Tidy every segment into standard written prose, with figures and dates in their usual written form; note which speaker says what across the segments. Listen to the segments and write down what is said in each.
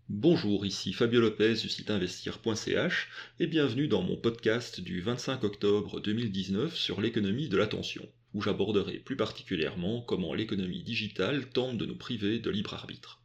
Speaker 1: Bonjour, ici Fabio Lopez du site investir.ch et bienvenue dans mon podcast du 25 octobre 2019 sur l'économie de l'attention, où j'aborderai plus particulièrement comment l'économie digitale tente de nous priver de libre arbitre.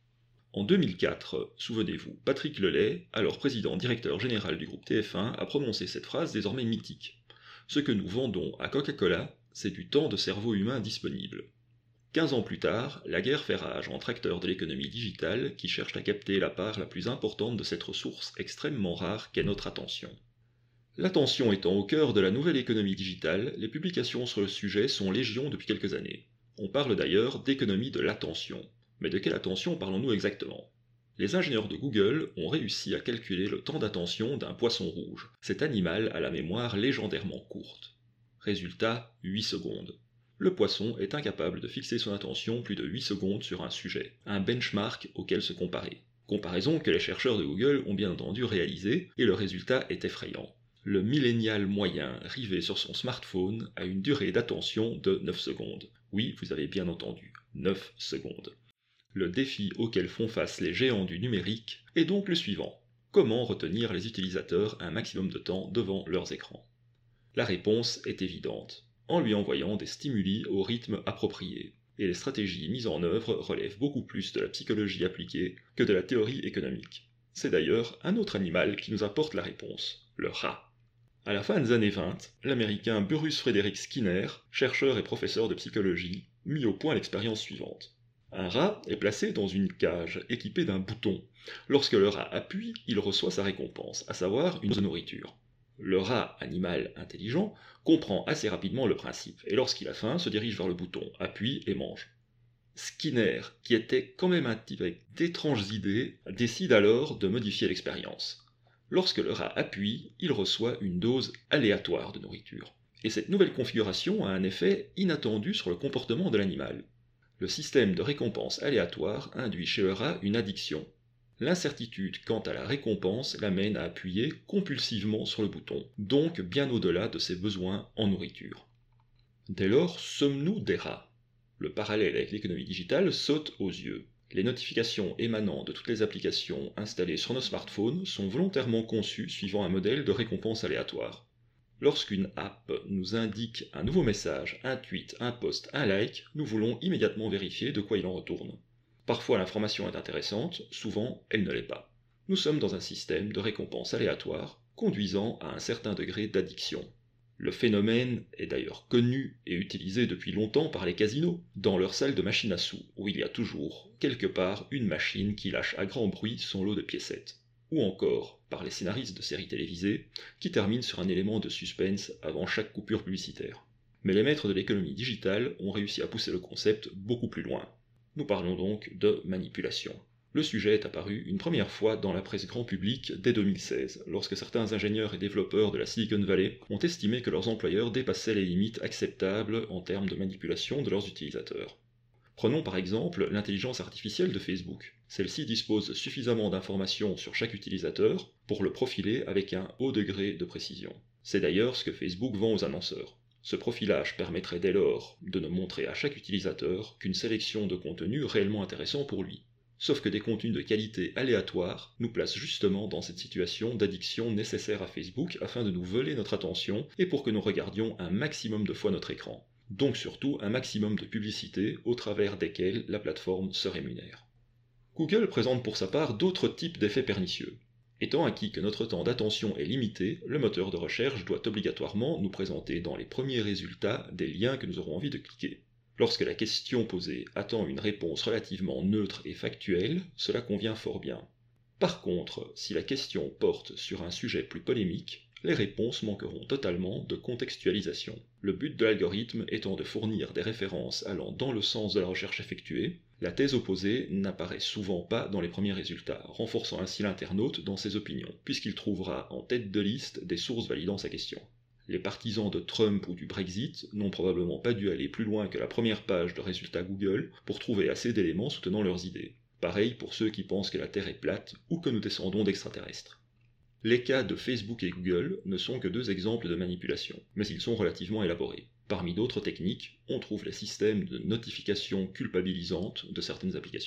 Speaker 1: En 2004, souvenez-vous, Patrick Lelay, alors président-directeur général du groupe TF1, a prononcé cette phrase désormais mythique. Ce que nous vendons à Coca-Cola, c'est du temps de cerveau humain disponible. 15 ans plus tard, la guerre fait rage entre acteurs de l'économie digitale qui cherchent à capter la part la plus importante de cette ressource extrêmement rare qu'est notre attention. L'attention étant au cœur de la nouvelle économie digitale, les publications sur le sujet sont légion depuis quelques années. On parle d'ailleurs d'économie de l'attention. Mais de quelle attention parlons-nous exactement ? Les ingénieurs de Google ont réussi à calculer le temps d'attention d'un poisson rouge. Cet animal a la mémoire légendairement courte. Résultat, 8 secondes. Le poisson est incapable de fixer son attention plus de 8 secondes sur un sujet, un benchmark auquel se comparer. Comparaison que les chercheurs de Google ont bien entendu réalisée, et le résultat est effrayant. Le millénial moyen rivé sur son smartphone a une durée d'attention de 9 secondes. Oui, vous avez bien entendu, 9 secondes. Le défi auquel font face les géants du numérique est donc le suivant. Comment retenir les utilisateurs un maximum de temps devant leurs écrans ? La réponse est évidente, en lui envoyant des stimuli au rythme approprié. Et les stratégies mises en œuvre relèvent beaucoup plus de la psychologie appliquée que de la théorie économique. C'est d'ailleurs un autre animal qui nous apporte la réponse, le rat. À la fin des années 20, l'américain Burrus Frederick Skinner, chercheur et professeur de psychologie, mit au point l'expérience suivante. Un rat est placé dans une cage équipée d'un bouton. Lorsque le rat appuie, il reçoit sa récompense, à savoir une dose de nourriture. Le rat, animal intelligent, comprend assez rapidement le principe, et lorsqu'il a faim, se dirige vers le bouton, appuie et mange. Skinner, qui était quand même un type avec d'étranges idées, décide alors de modifier l'expérience. Lorsque le rat appuie, il reçoit une dose aléatoire de nourriture. Et cette nouvelle configuration a un effet inattendu sur le comportement de l'animal. Le système de récompense aléatoire induit chez le rat une addiction. L'incertitude quant à la récompense l'amène à appuyer compulsivement sur le bouton, donc bien au-delà de ses besoins en nourriture. Dès lors, sommes-nous des rats ? Le parallèle avec l'économie digitale saute aux yeux. Les notifications émanant de toutes les applications installées sur nos smartphones sont volontairement conçues suivant un modèle de récompense aléatoire. Lorsqu'une app nous indique un nouveau message, un tweet, un post, un like, nous voulons immédiatement vérifier de quoi il en retourne. Parfois l'information est intéressante, souvent elle ne l'est pas. Nous sommes dans un système de récompense aléatoire, conduisant à un certain degré d'addiction. Le phénomène est d'ailleurs connu et utilisé depuis longtemps par les casinos, dans leurs salles de machines à sous, où il y a toujours, quelque part, une machine qui lâche à grand bruit son lot de piécettes. Ou encore par les scénaristes de séries télévisées, qui terminent sur un élément de suspense avant chaque coupure publicitaire. Mais les maîtres de l'économie digitale ont réussi à pousser le concept beaucoup plus loin. Nous parlons donc de manipulation. Le sujet est apparu une première fois dans la presse grand public dès 2016, lorsque certains ingénieurs et développeurs de la Silicon Valley ont estimé que leurs employeurs dépassaient les limites acceptables en termes de manipulation de leurs utilisateurs. Prenons par exemple l'intelligence artificielle de Facebook. Celle-ci dispose suffisamment d'informations sur chaque utilisateur pour le profiler avec un haut degré de précision. C'est d'ailleurs ce que Facebook vend aux annonceurs. Ce profilage permettrait dès lors de ne montrer à chaque utilisateur qu'une sélection de contenus réellement intéressants pour lui. Sauf que des contenus de qualité aléatoire nous placent justement dans cette situation d'addiction nécessaire à Facebook afin de nous voler notre attention et pour que nous regardions un maximum de fois notre écran. Donc surtout un maximum de publicités au travers desquelles la plateforme se rémunère. Google présente pour sa part d'autres types d'effets pernicieux. Étant acquis que notre temps d'attention est limité, le moteur de recherche doit obligatoirement nous présenter dans les premiers résultats des liens que nous aurons envie de cliquer. Lorsque la question posée attend une réponse relativement neutre et factuelle, cela convient fort bien. Par contre, si la question porte sur un sujet plus polémique, les réponses manqueront totalement de contextualisation. Le but de l'algorithme étant de fournir des références allant dans le sens de la recherche effectuée, la thèse opposée n'apparaît souvent pas dans les premiers résultats, renforçant ainsi l'internaute dans ses opinions, puisqu'il trouvera en tête de liste des sources validant sa question. Les partisans de Trump ou du Brexit n'ont probablement pas dû aller plus loin que la première page de résultats Google pour trouver assez d'éléments soutenant leurs idées. Pareil pour ceux qui pensent que la Terre est plate ou que nous descendons d'extraterrestres. Les cas de Facebook et Google ne sont que deux exemples de manipulation, mais ils sont relativement élaborés. Parmi d'autres techniques, on trouve les systèmes de notification culpabilisante de certaines applications.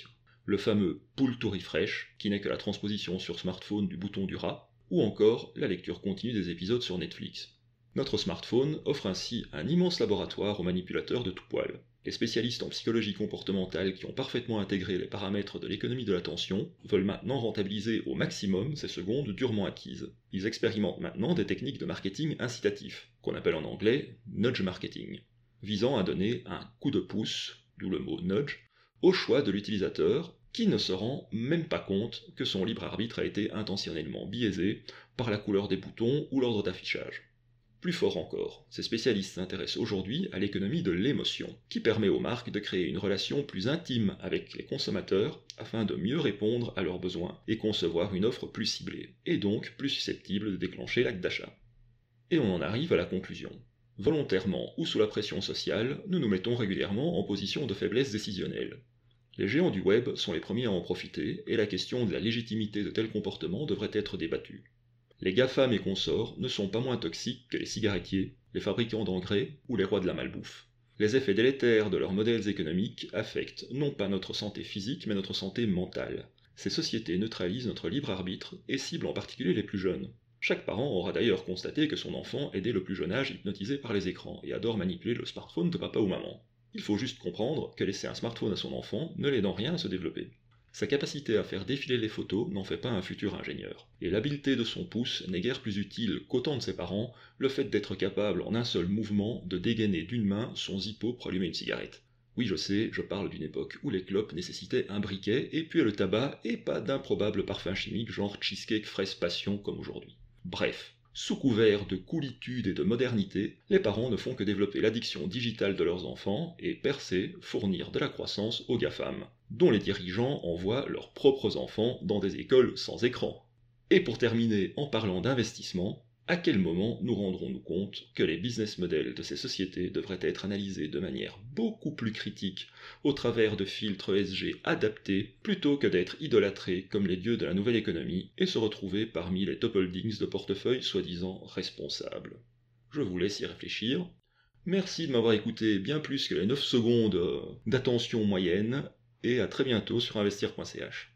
Speaker 1: le fameux pull to refresh, qui n'est que la transposition sur smartphone du bouton du rat, ou encore la lecture continue des épisodes sur Netflix. Notre smartphone offre ainsi un immense laboratoire aux manipulateurs de tout poil. Les spécialistes en psychologie comportementale qui ont parfaitement intégré les paramètres de l'économie de l'attention veulent maintenant rentabiliser au maximum ces secondes durement acquises. Ils expérimentent maintenant des techniques de marketing incitatif, qu'on appelle en anglais nudge marketing, visant à donner un coup de pouce, d'où le mot nudge, au choix de l'utilisateur qui ne se rend même pas compte que son libre arbitre a été intentionnellement biaisé par la couleur des boutons ou l'ordre d'affichage. Plus fort encore, ces spécialistes s'intéressent aujourd'hui à l'économie de l'émotion, qui permet aux marques de créer une relation plus intime avec les consommateurs afin de mieux répondre à leurs besoins et concevoir une offre plus ciblée, et donc plus susceptible de déclencher l'acte d'achat. Et on en arrive à la conclusion. Volontairement ou sous la pression sociale, nous nous mettons régulièrement en position de faiblesse décisionnelle. Les géants du web sont les premiers à en profiter, et la question de la légitimité de tels comportements devrait être débattue. Les GAFAM et consorts ne sont pas moins toxiques que les cigarettiers, les fabricants d'engrais ou les rois de la malbouffe. Les effets délétères de leurs modèles économiques affectent non pas notre santé physique mais notre santé mentale. Ces sociétés neutralisent notre libre arbitre et ciblent en particulier les plus jeunes. Chaque parent aura d'ailleurs constaté que son enfant est dès le plus jeune âge hypnotisé par les écrans et adore manipuler le smartphone de papa ou maman. Il faut juste comprendre que laisser un smartphone à son enfant ne l'aide en rien à se développer. Sa capacité à faire défiler les photos n'en fait pas un futur ingénieur. Et l'habileté de son pouce n'est guère plus utile qu'au temps de ses parents, le fait d'être capable en un seul mouvement de dégainer d'une main son zippo pour allumer une cigarette. Oui, je sais, je parle d'une époque où les clopes nécessitaient un briquet et puis le tabac et pas d'improbables parfums chimiques genre cheesecake fraise passion comme aujourd'hui. Bref, sous couvert de coolitude et de modernité, les parents ne font que développer l'addiction digitale de leurs enfants et percer, fournir de la croissance aux GAFAM, dont les dirigeants envoient leurs propres enfants dans des écoles sans écran. Et pour terminer en parlant d'investissement, à quel moment nous rendrons-nous compte que les business models de ces sociétés devraient être analysés de manière beaucoup plus critique au travers de filtres ESG adaptés plutôt que d'être idolâtrés comme les dieux de la nouvelle économie et se retrouver parmi les top holdings de portefeuilles soi-disant responsables. Je vous laisse y réfléchir. Merci de m'avoir écouté bien plus que les 9 secondes d'attention moyenne et à très bientôt sur investir.ch.